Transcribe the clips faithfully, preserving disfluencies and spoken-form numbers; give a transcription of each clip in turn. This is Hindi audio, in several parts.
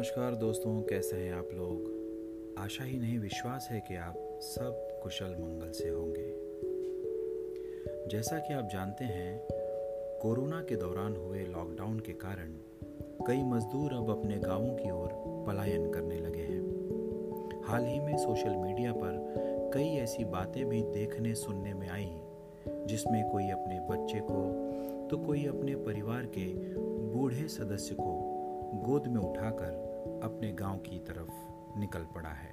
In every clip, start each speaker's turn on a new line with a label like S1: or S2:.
S1: नमस्कार दोस्तों, कैसे हैं आप लोग। आशा ही नहीं विश्वास है कि आप सब कुशल मंगल से होंगे। जैसा कि आप जानते हैं, कोरोना के दौरान हुए लॉकडाउन के कारण कई मजदूर अब अपने गांवों की ओर पलायन करने लगे हैं। हाल ही में सोशल मीडिया पर कई ऐसी बातें भी देखने सुनने में आई जिसमें कोई अपने बच्चे को तो कोई अपने परिवार के बूढ़े सदस्य को गोद में उठाकर अपने गांव की तरफ निकल पड़ा है।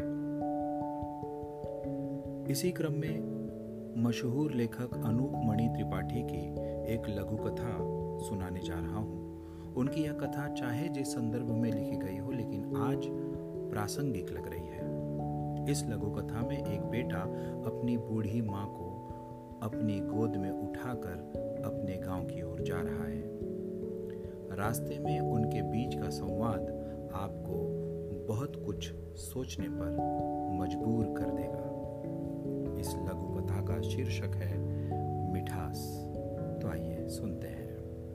S1: इसी क्रम में मशहूर लेखक अनूप मणि त्रिपाठी की एक लघु कथा सुनाने जा रहा हूं। उनकी यह कथा चाहे जिस संदर्भ में लिखी गई हो, लेकिन आज प्रासंगिक लग रही है। इस लघु कथा में एक बेटा अपनी बूढ़ी माँ को अपनी गोद में उठाकर अपने गांव की ओर जा रहा है। रास्ते में उनके बीच का संवाद आपको बहुत कुछ सोचने पर मजबूर कर देगा। इस लघु कथा का शीर्षक है मिठास। तो आइए सुनते हैं।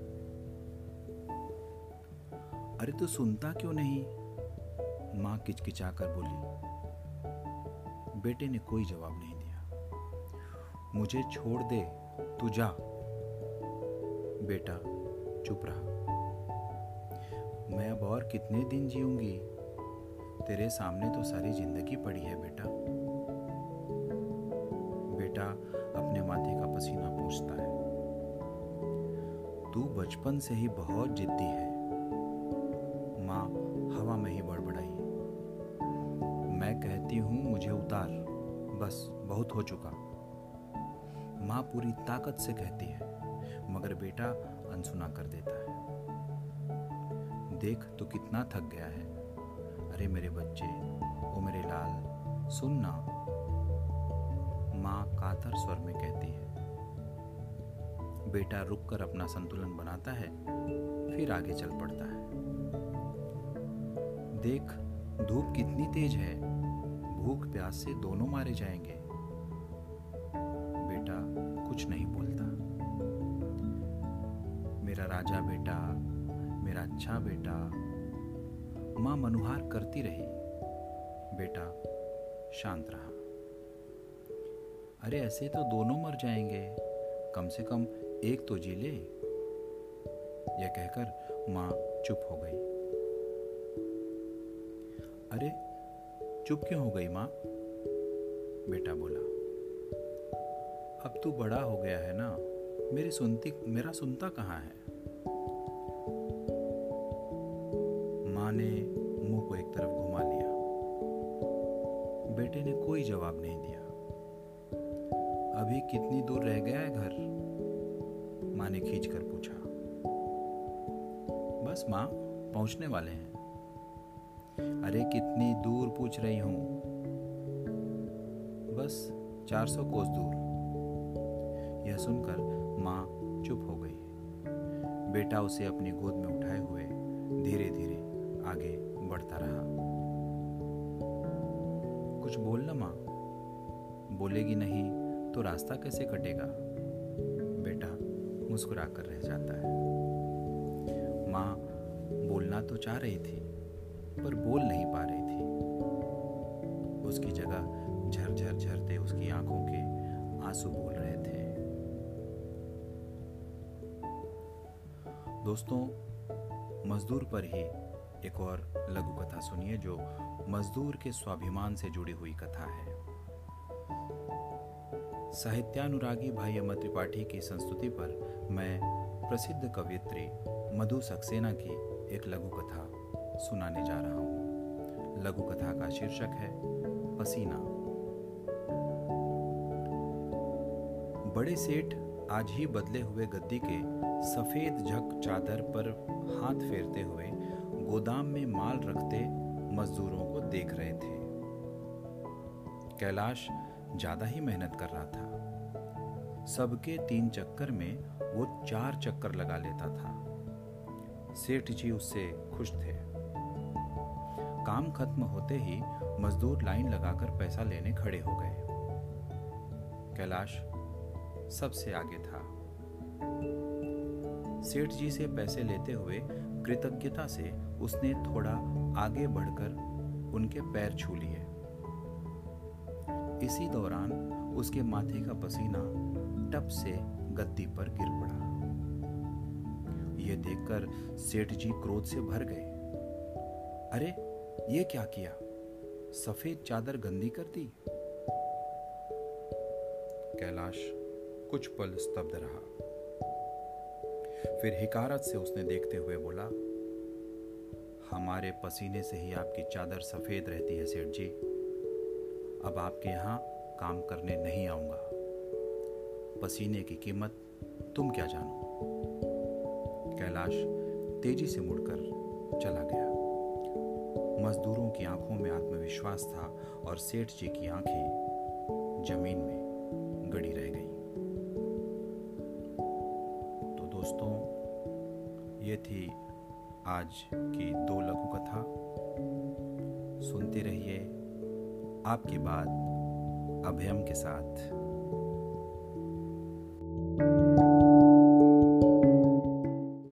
S1: अरे तू सुनता क्यों नहीं? माँ किचकिचाकर बोली। बेटे ने कोई जवाब नहीं दिया। मुझे छोड़ दे, तू जा। बेटा चुप रहा। मैं अब और कितने दिन जीऊंगी? तेरे सामने तो सारी जिंदगी पड़ी है बेटा। बेटा अपने माथे का पसीना पोंछता है। तू बचपन से ही बहुत जिद्दी है। माँ हवा में ही बड़बड़ाई। मैं कहती हूँ मुझे उतार, बस बहुत हो चुका। माँ पूरी ताकत से कहती है, मगर बेटा अनसुना कर देता है। देख तू कितना थक गया है। अरे मेरे बच्चे, ओ मेरे लाल, सुन ना। माँ कातर स्वर में कहती है। बेटा रुककर अपना संतुलन बनाता है, फिर आगे चल पड़ता है। देख धूप कितनी तेज है, भूख प्यास से दोनों मारे जाएंगे। बेटा कुछ नहीं बोलता। मेरा राजा बेटा, मेरा अच्छा बेटा। माँ मनुहार करती रही। बेटा शांत रहा। अरे ऐसे तो दोनों मर जाएंगे, कम से कम एक तो जी ले। यह कहकर माँ चुप हो गई। अरे चुप क्यों हो गई माँ? बेटा बोला। अब तू बड़ा हो गया है ना, मेरी सुनती मेरा सुनता कहाँ है? माँ ने मुंह को एक तरफ घुमा लिया। बेटे ने कोई जवाब नहीं दिया। अभी कितनी दूर रह गया है घर? माँ ने खींच कर पूछा। बस माँ, पहुंचने वाले हैं। अरे कितनी दूर पूछ रही हूं? बस चार सौ कोस दूर। यह सुनकर माँ चुप हो गई। बेटा उसे अपनी गोद में उठाए हुए धीरे धीरे आगे बढ़ता रहा। कुछ बोल ना माँ। बोलेगी नहीं तो रास्ता कैसे कटेगा? बेटा मुस्कुराकर रह जाता है। माँ बोलना तो चाह रही थी, पर बोल नहीं पा रही थी। उसकी जगह झरझर झरते उसकी आंखों के आंसू बोल रहे थे। दोस्तों, मजदूर पर ही एक और लघु कथा सुनिए, जो मजदूर के स्वाभिमान से जुड़ी हुई कथा है। साहित्यानुरागी भाई अमर त्रिपाठी की संस्तुति पर मैं प्रसिद्ध कवयित्री मधु सक्सेना की एक लघु कथा सुनाने जा रहा हूँ। लघु कथा का शीर्षक है पसीना। बड़े सेठ आज ही बदले हुए गद्दी के सफेद झक चादर पर हाथ फेरते हुए गोदाम में माल रखते मजदूरों को देख रहे थे। कैलाश ज्यादा ही मेहनत कर रहा था। सबके तीन चक्कर में वो चार चक्कर लगा लेता था। सेठ जी उससे खुश थे। काम खत्म होते ही मजदूर लाइन लगाकर पैसा लेने खड़े हो गए। कैलाश सबसे आगे था। सेठ जी से पैसे लेते हुए कृतज्ञता से उसने थोड़ा आगे बढ़कर उनके पैर छू लिए। इसी दौरान उसके माथे का पसीना टप से गद्दी पर गिर पड़ा। यह देखकर सेठ जी क्रोध से भर गए। अरे ये क्या किया? सफेद चादर गंदी कर दी। कैलाश कुछ पल स्तब्ध रहा, फिर हिकारत से उसने देखते हुए बोला, हमारे पसीने से ही आपकी चादर सफेद रहती है सेठ जी। अब आपके यहां काम करने नहीं आऊंगा। पसीने की कीमत तुम क्या जानो। कैलाश तेजी से मुड़कर चला गया। मजदूरों की आंखों में आत्मविश्वास था और सेठ जी की आंखें जमीन में गड़ी रह गईं। तो दोस्तों, ये थी आज की दो लघु कथा। सुनते रहिए आपकी बात अभयम के साथ।